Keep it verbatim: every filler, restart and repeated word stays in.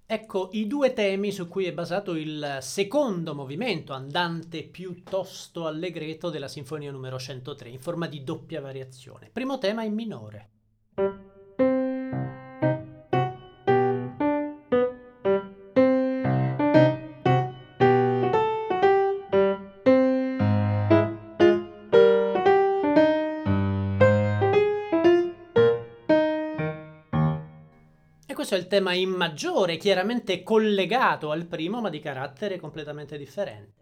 Ecco i due temi su cui è basato il secondo movimento, andante piuttosto allegretto della Sinfonia numero centotré, in forma di doppia variazione. Primo tema in minore. E questo è il tema in maggiore, chiaramente collegato al primo, ma di carattere completamente differente.